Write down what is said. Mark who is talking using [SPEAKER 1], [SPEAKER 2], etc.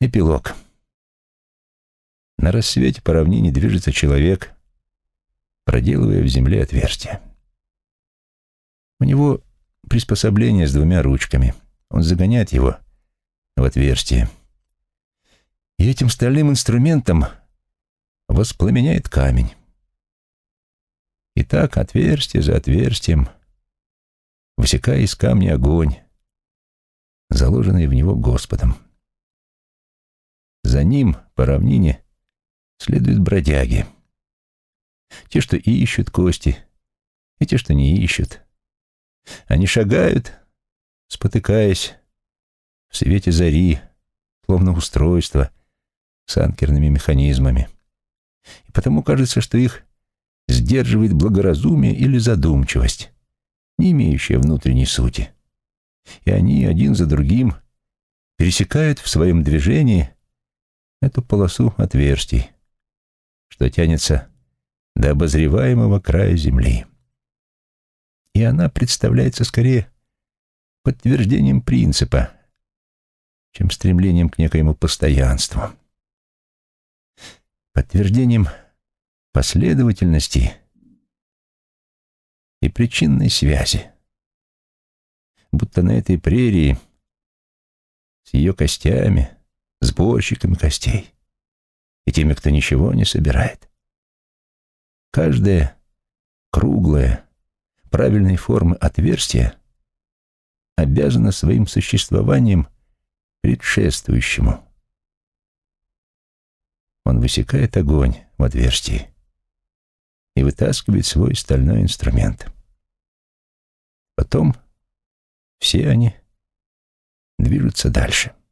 [SPEAKER 1] Эпилог. На рассвете по равнине движется человек, проделывая в земле отверстие. У него приспособление с двумя ручками. Он загоняет его в отверстие. И этим стальным инструментом воспламеняет камень. И так отверстие за отверстием, высекая из камня огонь, заложенный в него Господом. За ним по равнине следуют бродяги. Те, что ищут кости, и те, что не ищут. Они шагают, спотыкаясь, в свете зари, словно устройство с анкерными механизмами. И потому кажется, что их сдерживает благоразумие или задумчивость, не имеющая внутренней сути. И они один за другим пересекают в своем движении эту полосу отверстий, что тянется до обозреваемого края земли. И она представляется скорее подтверждением принципа, чем стремлением к некоему постоянству, подтверждением последовательности и причинной связи, будто на этой прерии с ее костями, сборщиками костей и теми, кто ничего не собирает, каждое круглое, правильной формы отверстие обязано своим существованием предшествующему. Он высекает огонь в отверстии и вытаскивает свой стальной инструмент. Потом все они движутся дальше.